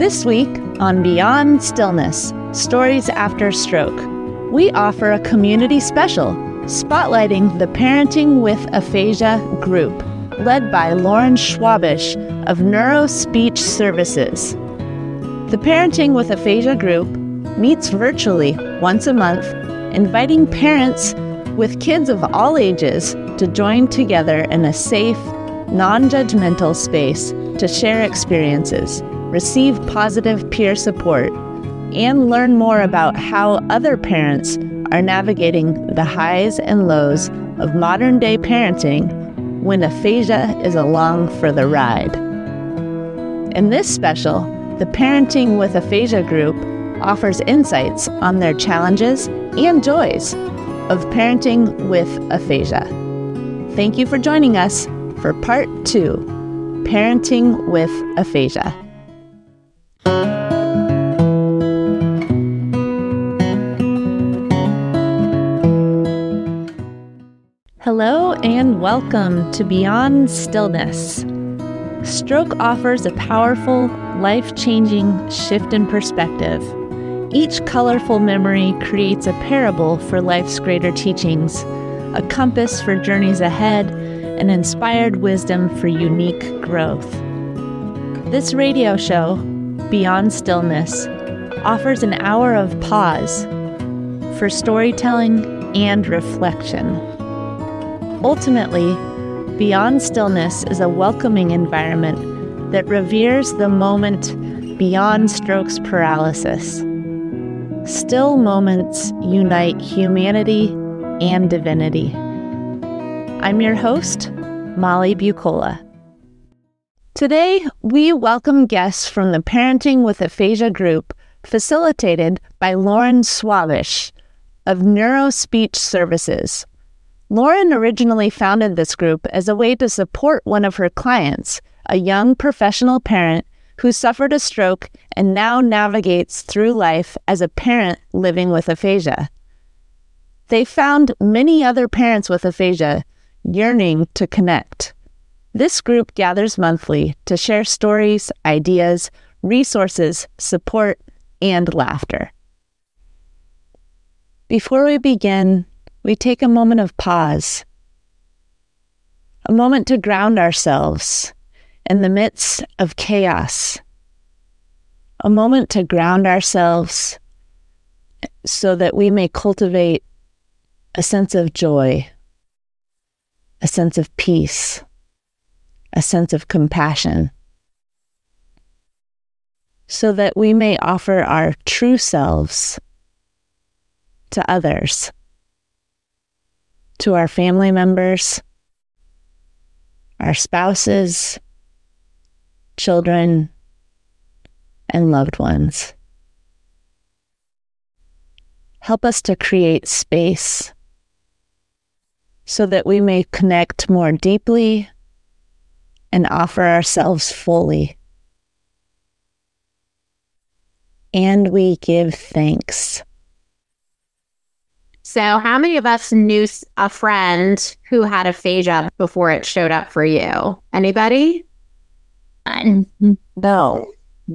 This week on Beyond Stillness, Stories After Stroke, we offer a community special spotlighting the Parenting with Aphasia group, led by Lauren Schwabish of Neurospeech Services. The Parenting with Aphasia group meets virtually once a month, inviting parents with kids of all ages to join together in a safe, non-judgmental space to share experiences, receive positive peer support, and learn more about how other parents are navigating the highs and lows of modern-day parenting when aphasia is along for the ride. In this special, the Parenting with Aphasia group offers insights on their challenges and joys of parenting with aphasia. Thank you for joining us for Part 2, Parenting with Aphasia. Hello and welcome to Beyond Stillness. Stroke offers a powerful, life-changing shift in perspective. Each colorful memory creates a parable for life's greater teachings, a compass for journeys ahead, and inspired wisdom for unique growth. This radio show, Beyond Stillness, offers an hour of pause for storytelling and reflection. Ultimately, Beyond Stillness is a welcoming environment that reveres the moment beyond stroke's paralysis. Still moments unite humanity and divinity. I'm your host, Molly Bucola. Today, we welcome guests from the Parenting with Aphasia group, facilitated by Lauren Schwabish of Neurospeech Services. Lauren originally founded this group as a way to support one of her clients, a young professional parent who suffered a stroke and now navigates through life as a parent living with aphasia. They found many other parents with aphasia yearning to connect. This group gathers monthly to share stories, ideas, resources, support, and laughter. Before we begin, we take a moment of pause, a moment to ground ourselves in the midst of chaos, a moment to ground ourselves so that we may cultivate a sense of joy, a sense of peace, a sense of compassion, so that we may offer our true selves to others, to our family members, our spouses, children, and loved ones. Help us to create space so that we may connect more deeply and offer ourselves fully. And we give thanks. So how many of us knew a friend who had aphasia before it showed up for you? Anybody? No.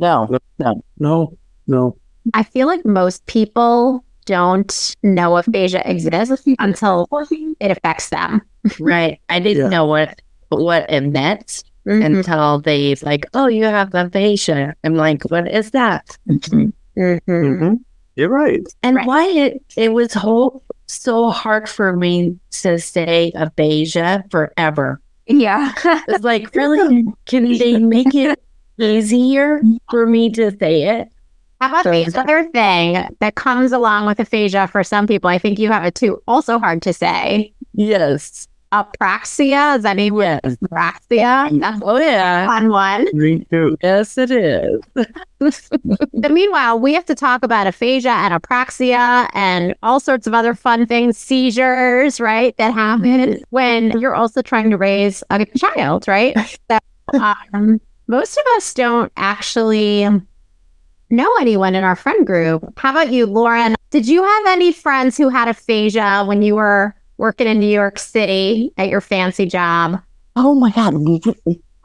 I feel like most people don't know aphasia exists until it affects them. Right. I didn't know what it meant until they like, oh, you have aphasia. I'm like, what is that? You're right. And why it was so hard for me to say aphasia forever. Yeah. It's like, really? Can they make it easier for me to say it? How about the other thing that comes along with aphasia for some people? I think you have it too. Also hard to say. Yes. Apraxia. Is that name? Yes. Apraxia. That's yeah. a fun one. Me too. Yes, it is. But meanwhile, we have to talk about aphasia and apraxia and all sorts of other fun things, seizures, right, that happen when you're also trying to raise a child, right? So, most of us don't actually know anyone in our friend group. How about you, Lauren? Did you have any friends who had aphasia when you were working in New York City at your fancy job? Oh my God.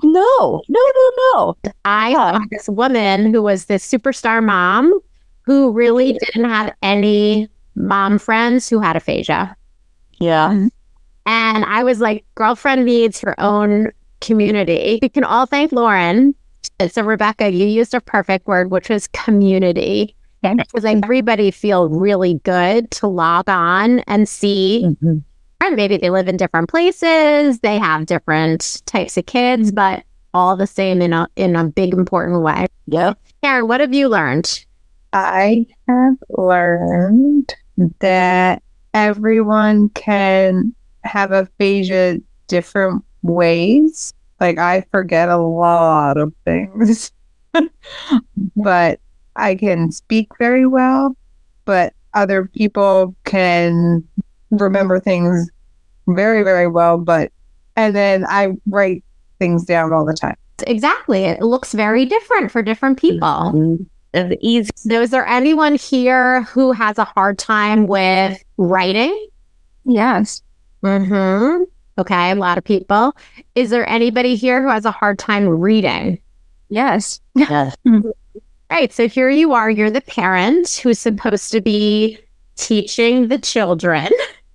No. I saw this woman who was this superstar mom who really didn't have any mom friends who had aphasia. Yeah. And I was like, girlfriend needs her own community. We can all thank Lauren. So Rebecca, you used a perfect word, which was community. Because everybody feel really good to log on and see. Mm-hmm. And maybe they live in different places, they have different types of kids, but all the same in a big important way. Yeah. Karen, what have you learned? I have learned that everyone can have aphasia different ways. Like, I forget a lot of things, but I can speak very well, but other people can remember things very, very well. And then I write things down all the time. Exactly. It looks very different for different people. Mm-hmm. It's easy. So is there anyone here who has a hard time with writing? Yes. Mm-hmm. Okay, a lot of people. Is there anybody here who has a hard time reading? Yes. Yes. Right. So here you are. You're the parent who's supposed to be teaching the children.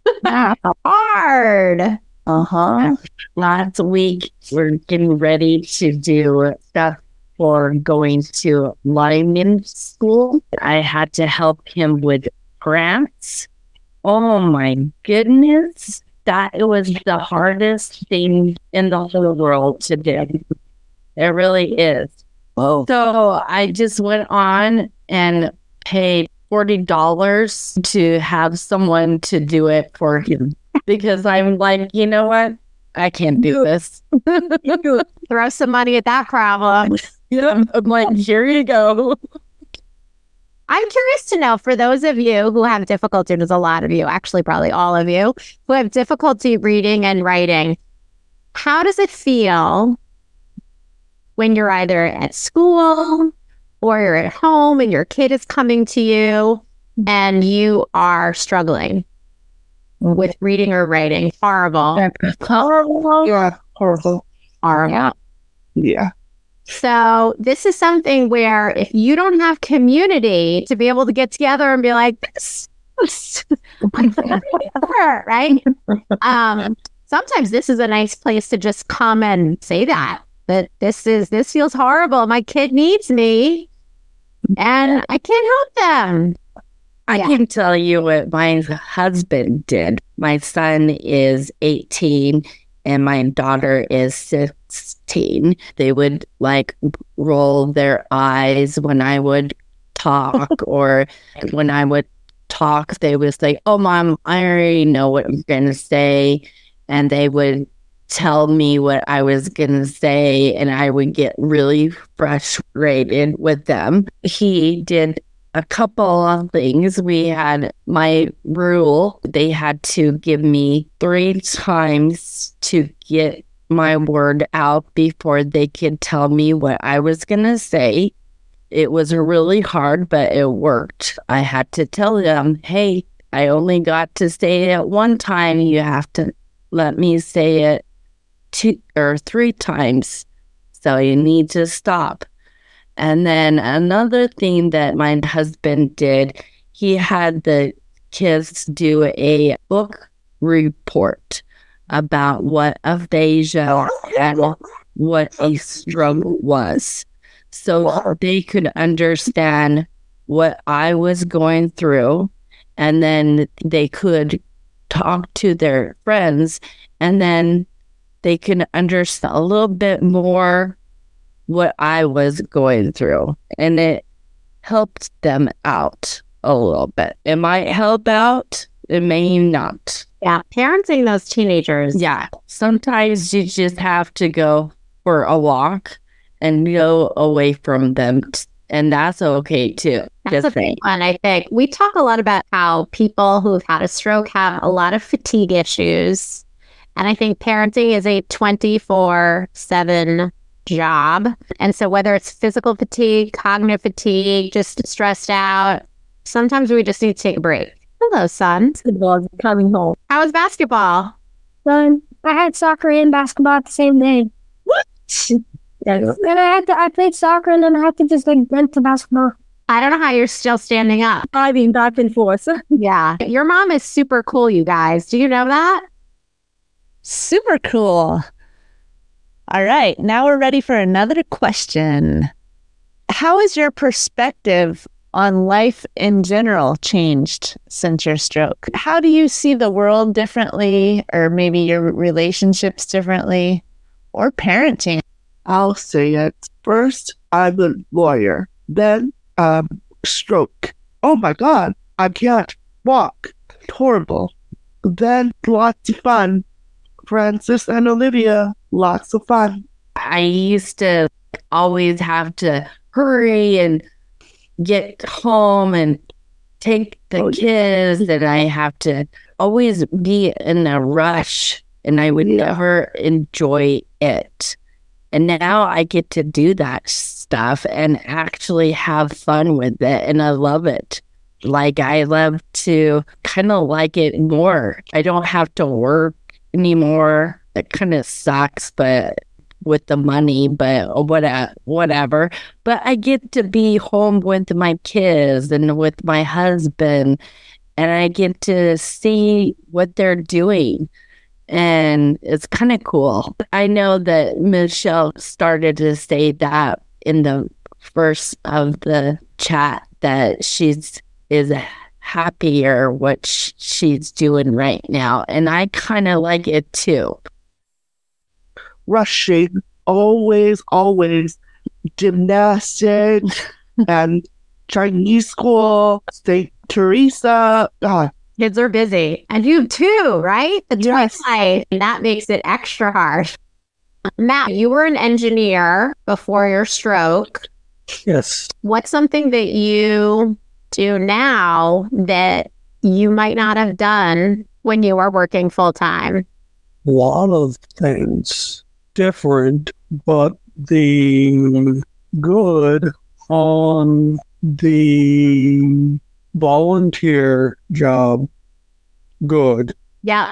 Hard. Uh-huh. Last week, we're getting ready to do stuff for going to lineman school. I had to help him with grants. Oh my goodness. That was the hardest thing in the whole world to do. It really is. Whoa. So I just went on and paid $40 to have someone to do it for him. Because I'm like, you know what? I can't do this. Throw some money at that problem. Yeah, I'm like, here you go. I'm curious to know, for those of you who have difficulty, there's a lot of you, actually probably all of you, who have difficulty reading and writing, how does it feel when you're either at school or you're at home and your kid is coming to you and you are struggling with reading or writing? Horrible. Horrible. Yeah, horrible. Horrible. Yeah. So this is something where if you don't have community to be able to get together and be like, this right? Sometimes this is a nice place to just come and say that this feels horrible. My kid needs me and I can't help them. I can tell you what my husband did. My son is 18 and my daughter is 16. They would like roll their eyes when I would talk, or when I would talk, they would say, "Oh, Mom, I already know what I'm going to say." And they would tell me what I was going to say, and I would get really frustrated with them. He did a couple of things. We had my rule. They had to give me 3 times to get my word out before they could tell me what I was going to say. It was really hard, but it worked. I had to tell them, hey, I only got to say it 1 time. You have to let me say it 2 or 3 times. So you need to stop. And then another thing that my husband did, he had the kids do a book report about what aphasia and what a stroke was. So they could understand what I was going through, and then they could talk to their friends, and then they could understand a little bit more what I was going through, and it helped them out a little bit. It might help out, it may not. Yeah, parenting those teenagers. Yeah, sometimes you just have to go for a walk and go away from them, and that's okay too. That's a big one, I think. We talk a lot about how people who've had a stroke have a lot of fatigue issues, and I think parenting is a 24/7 job. And so whether it's physical fatigue, cognitive fatigue, just stressed out, sometimes we just need to take a break. Hello, son. Coming home. How was basketball? Son, I had soccer and basketball at the same day. Yes. Then I played soccer, and then I had to just like went to basketball. I don't know how you're still standing up. Driving back and forth. Yeah. Your mom is super cool, you guys. Do you know that? Super cool. All right, now we're ready for another question. How has your perspective on life in general changed since your stroke? How do you see the world differently, or maybe your relationships differently, or parenting? I'll say it. First, I'm a lawyer. Then, stroke. Oh my God, I can't walk. It's horrible. Then, lots of fun. Francis and Olivia, lots of fun. I used to always have to hurry and get home and take the kids, and I have to always be in a rush, and I would never enjoy it. And now I get to do that stuff and actually have fun with it, and I love it. Like, I love to kind of like it more. I don't have to work anymore. It kind of sucks, but with the money, but whatever. But I get to be home with my kids and with my husband, and I get to see what they're doing. And it's kind of cool. I know that Michelle started to say that in the first of the chat, that is happier what she's doing right now. And I kind of like it too. Rushing, always gymnastics and Chinese school, St. Teresa. God. Kids are busy. And you too, right? The twilight. And that makes it extra hard. Matt, you were an engineer before your stroke. Yes. What's something that you do now that you might not have done when you were working full time? A lot of things different, but the good on the volunteer job, good. Yeah.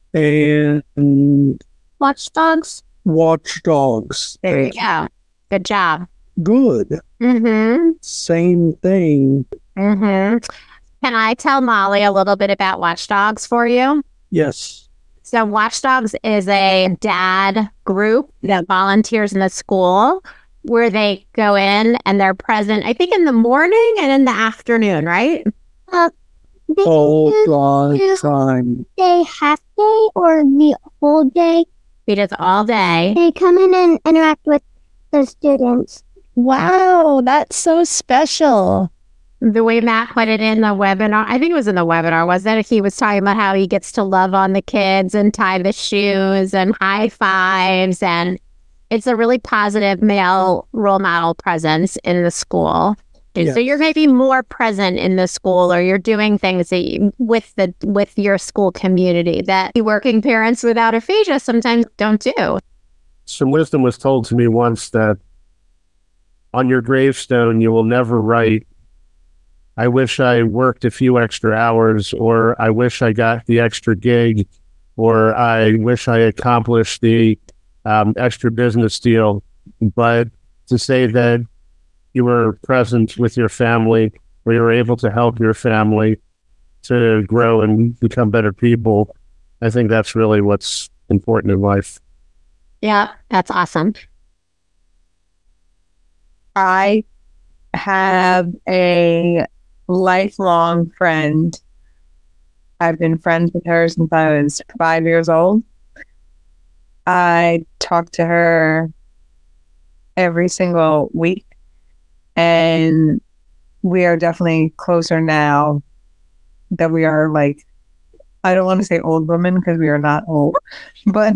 And Watchdogs. There you go. Good job. Good. Mm-hmm. Same thing. Mm-hmm. Can I tell Molly a little bit about Watchdogs for you? Yes. So Watchdogs is a dad group that volunteers in the school where they go in and they're present, I think, in the morning and in the afternoon, right? They All do the time. day half day or the whole day. It is all day. They come in and interact with the students. Wow, that's so special. The way Matt put it in the webinar, I think it was in the webinar, wasn't it? He was talking about how he gets to love on the kids and tie the shoes and high fives. And it's a really positive male role model presence in the school. Yes. So you're maybe more present in the school, or you're doing things that with your school community that working parents without aphasia sometimes don't do. Some wisdom was told to me once that on your gravestone, you will never write, "I wish I worked a few extra hours," or "I wish I got the extra gig," or "I wish I accomplished the extra business deal," but to say that you were present with your family, or you were able to help your family to grow and become better people. I think that's really what's important in life. Yeah, that's awesome. I have a lifelong friend. I've been friends with her since I was 5 years old. I talk to her every single week, and we are definitely closer now that we are, like, I don't want to say old women because we are not old, but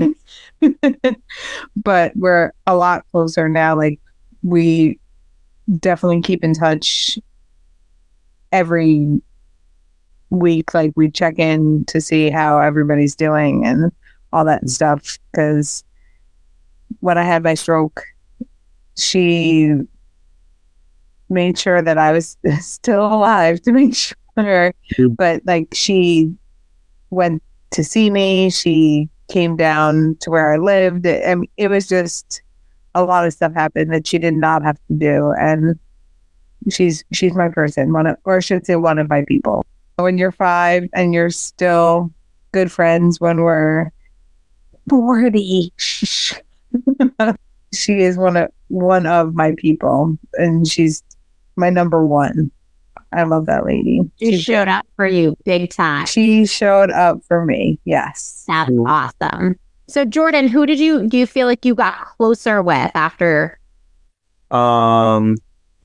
but we're a lot closer now. Like, we definitely keep in touch every week. Like, we check in to see how everybody's doing and all that stuff, because when I had my stroke, she made sure that I was still alive to make sure. But like, she went to see me. She came down to where I lived. I mean, it was just a lot of stuff happened that she did not have to do, and she's my person, or I should say one of my people. When you're 5 and you're still good friends when we're 40, she is one of my people, and she's my number one. I love that lady. She showed up for you big time. She showed up for me. Yes. That's awesome. So Jordan, who do you feel like you got closer with after? Paul,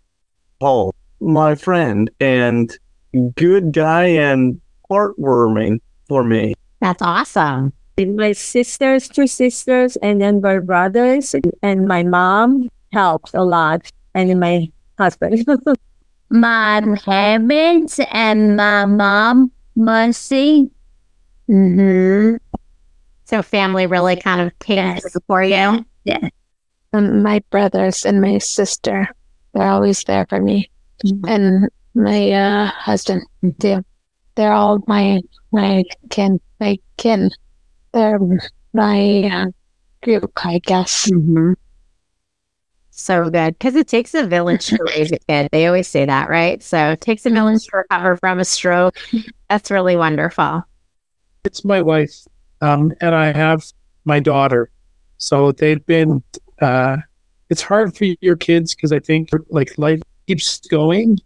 my friend, and good guy and heartwarming for me. That's awesome. My sisters, 2 sisters, and then my brothers, and my mom helped a lot, and then my husband. My parents and my mom, Mercy. Mm-hmm. So family really kind of came through for you? Yeah. My brothers and my sister, they're always there for me. And my husband, too. They're all my kin. They're my group, I guess. Mm-hmm. So good. Because it takes a village to raise a kid. They always say that, right? So it takes a village to recover from a stroke. That's really wonderful. It's my wife, and I have my daughter. So they've been, it's hard for your kids because I think like life keeps going.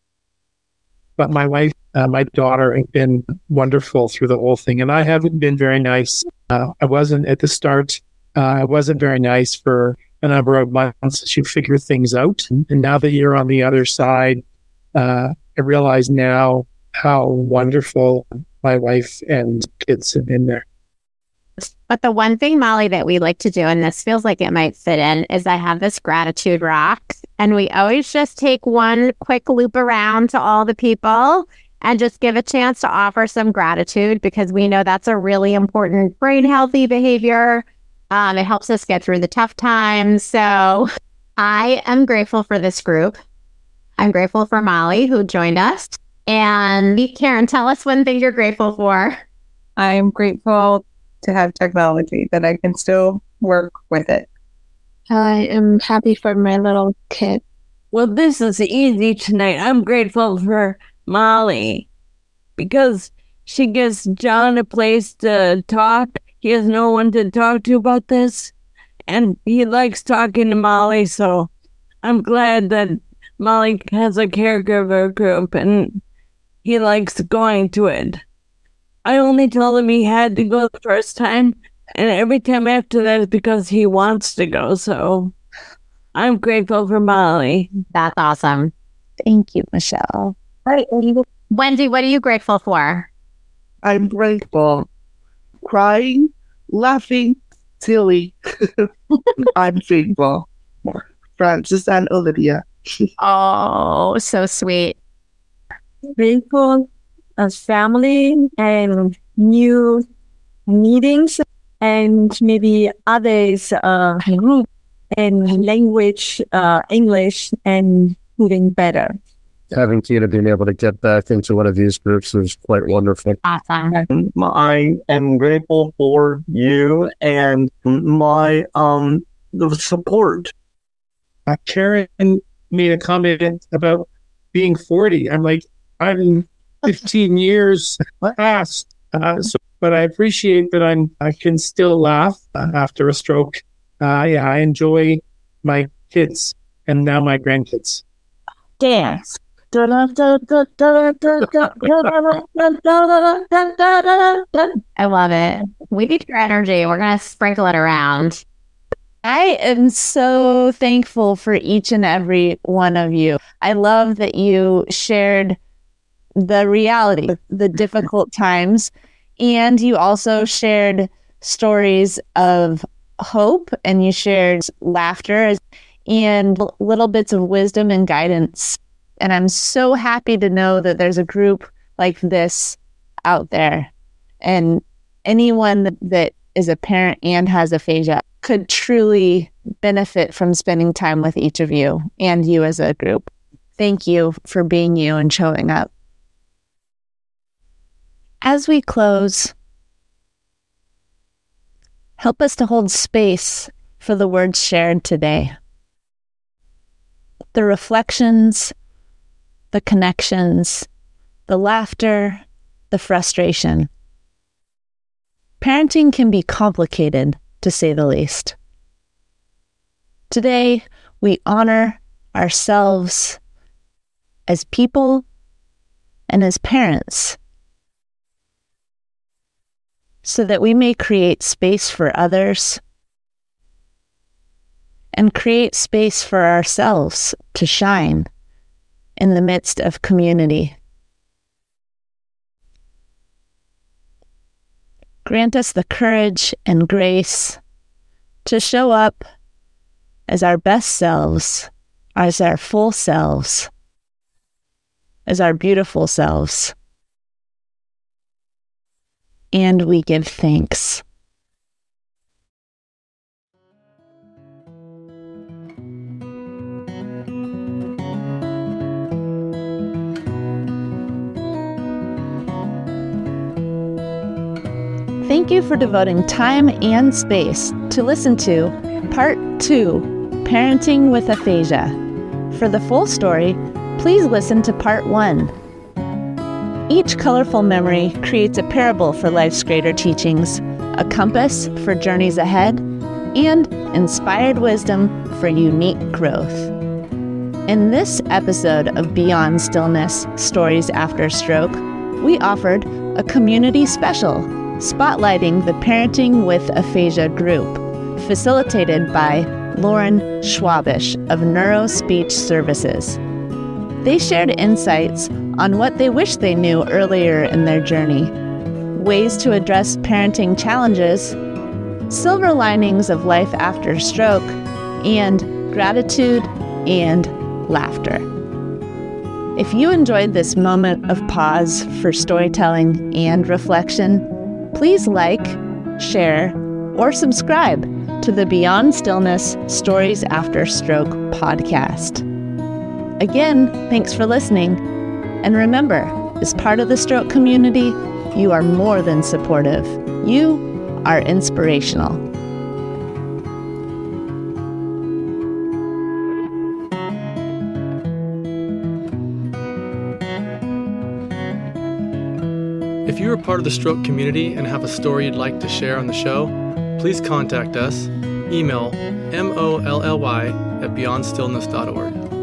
But my wife, my daughter have been wonderful through the whole thing. And I haven't been very nice. I wasn't at the start. I wasn't very nice for a number of months as you figure things out. And now that you're on the other side, I realize now how wonderful my wife and kids have been there. But the one thing, Molly, that we like to do, and this feels like it might fit in, is I have this gratitude rock. And we always just take one quick loop around to all the people and just give a chance to offer some gratitude, because we know that's a really important brain healthy behavior. It helps us get through the tough times. So I am grateful for this group. I'm grateful for Molly, who joined us. And Karen, tell us one thing you're grateful for. I'm grateful to have technology, that I can still work with it. I am happy for my little kid. Well, this is easy tonight. I'm grateful for Molly because she gives John a place to talk. He has no one to talk to about this, and he likes talking to Molly, so I'm glad that Molly has a caregiver group, and he likes going to it. I only told him he had to go the first time, and every time after that is because he wants to go, so I'm grateful for Molly. That's awesome. Thank you, Michelle. Wendy, what are you grateful for? I'm grateful. Crying, laughing, silly. I'm grateful. Francis and Olivia. Oh, so sweet. Grateful as family and new meetings and maybe others group and language, English, and moving better. Having Tina being able to get back into one of these groups was quite wonderful. Awesome. I am grateful for you and my the support. Karen made a comment about being 40. I'm like, I'm 15 years past, but I appreciate that I can still laugh after a stroke. I enjoy my kids and now my grandkids. Dance. I love it. We need your energy. We're going to sprinkle it around. I am so thankful for each and every one of you. I love that you shared the reality, the difficult times, and you also shared stories of hope, and you shared laughter and little bits of wisdom and guidance. And I'm so happy to know that there's a group like this out there. And anyone that is a parent and has aphasia could truly benefit from spending time with each of you and you as a group. Thank you for being you and showing up. As we close, help us to hold space for the words shared today. The reflections, the connections, the laughter, the frustration. Parenting can be complicated, to say the least. Today, we honor ourselves as people and as parents so that we may create space for others and create space for ourselves to shine in the midst of community. Grant us the courage and grace to show up as our best selves, as our full selves, as our beautiful selves. And we give thanks. Thank you for devoting time and space to listen to Part 2, Parenting with Aphasia. For the full story, please listen to Part 1. Each colorful memory creates a parable for life's greater teachings, a compass for journeys ahead, and inspired wisdom for unique growth. In this episode of Beyond Stillness, Stories After Stroke, we offered a community special spotlighting the Parenting with Aphasia group, facilitated by Lauren Schwabish of NeuroSpeech Services. They shared insights on what they wish they knew earlier in their journey, ways to address parenting challenges, silver linings of life after stroke, and gratitude and laughter. If you enjoyed this moment of pause for storytelling and reflection, please like, share, or subscribe to the Beyond Stillness Stories After Stroke podcast. Again, thanks for listening. And remember, as part of the stroke community, you are more than supportive. You are inspirational. If you are part of the stroke community and have a story you'd like to share on the show, please contact us. Email molly@beyondstillness.org.